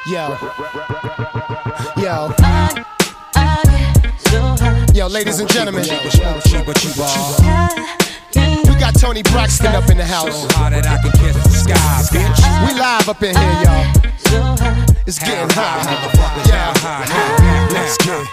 Yo. Yo. Yo, ladies and gentlemen. We got Tony Braxton up in the house. So hot that I can kiss the sky, bitch. We live up in here, y'all. It's getting hot. Yeah. Let's get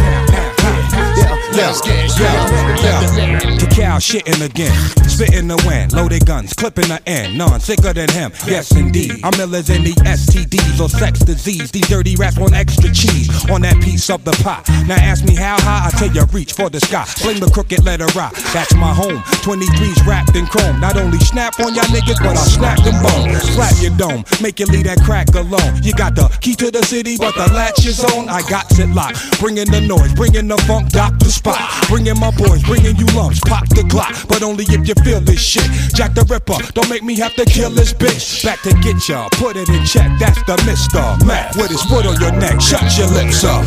Cacao shitting again, spitting the wind, loaded guns, clipping the end, none sicker than him. Yes indeed, I'm illers in the STDs or sex disease. These dirty rats want extra cheese on that piece of the pie. Now ask me how high, I tell you reach for the sky. Fling the crooked letter rock, that's my home. 23's wrapped in chrome. Not only snap on y'all niggas, but I'll snap them bones. Slap your dome, make you leave that crack alone. You got the key to the city, but the latch is on. I got it locked, bringing the noise, bringing the funk, Dr. Spot. Bringing my boys, bringing you lumps, pop the Glock, but only if you feel this shit. Jack the Ripper, don't make me have to kill this bitch. Back to get ya, put it in check, that's the Mr. Mac with his foot on your neck, shut your lips up.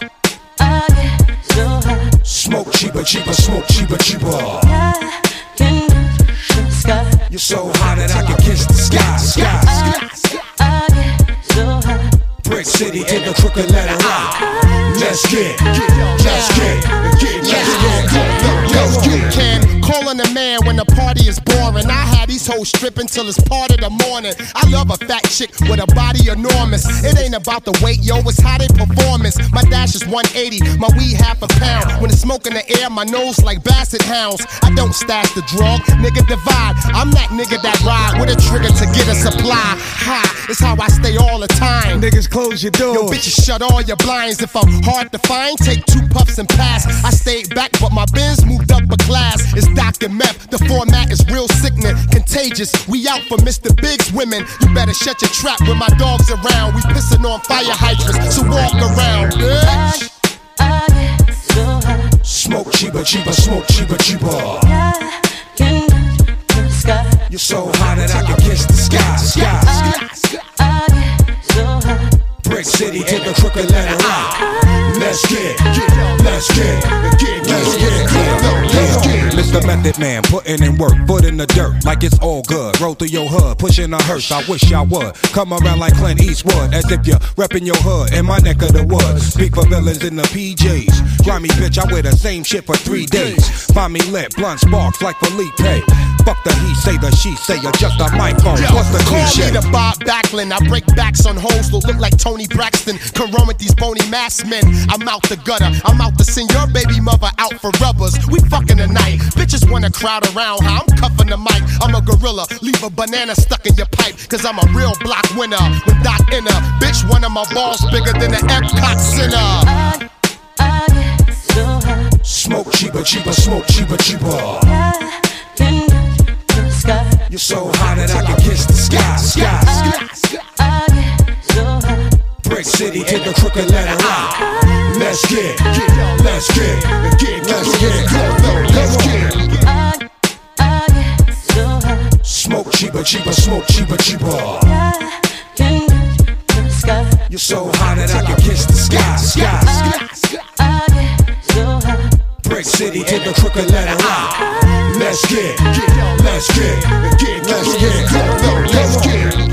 Smoke cheaper, cheaper, smoke cheaper, cheaper. You're so hot that I can kiss the sky, Brick City in the crooked letter rock. Let's get. Calling a man when the party is boring. I had these hoes stripping till it's part of the morning. I love a fat chick with a body enormous. It ain't about the weight, yo, it's how they performance. My dash is 180, my weed half a pound. When it's smoke in the air, my nose like basset hounds. I don't stash the drug, nigga divide. I'm that nigga that ride with a trigger to get a supply. Ha, it's how I stay all the time. Niggas close your door. Yo, bitches shut all your blinds. If I'm hard to find, take 2 puffs and pass. I stayed back, but my Benz moved up a class. It's Dr. Meth, the format is real sickening, contagious. We out for Mr. Big's women. You better shut your trap when my dog's around. We pissing on fire hydrants, so walk around, bitch. Smoke cheaper, cheaper, smoke cheaper, cheaper. You're so hot that I can kiss the sky, Brick City in the crooked letter rock. Let's get. Mr. Method Man, putting in work, foot in the dirt, like it's all good. Roll through your hood, pushing a hearse. I wish I would come around like Clint Eastwood, as if you're repping your hood in my neck of the woods. Speak for villains in the PJs. Grimy bitch, I wear the same shit for 3 days. Find me lit, blunt sparks like Felipe. Fuck the he say, the she say, adjust the microphone. What's the cliche? Call me the Bob Backlund. I break backs on hoes that look like Tony Braxton. Come run with these bony mass men. I'm out the gutter. I'm out to send your baby mother out for rubbers. We fucking tonight. Bitches wanna crowd around how I'm cuffing the mic. I'm a gorilla. Leave a banana stuck in your pipe. Cause I'm a real block winner with Doc Inner. Bitch, one of my balls bigger than the Epcot Center. Smoke cheaper, cheaper, smoke cheaper, cheaper. You're so hot that I can kiss the sky, Brick City in the crooked letter rock. Let's get. Smoke cheaper, cheaper, smoke cheaper, cheaper. You're so hot that I can kiss the sky, Brick City in the crooked letter rock. Let's get.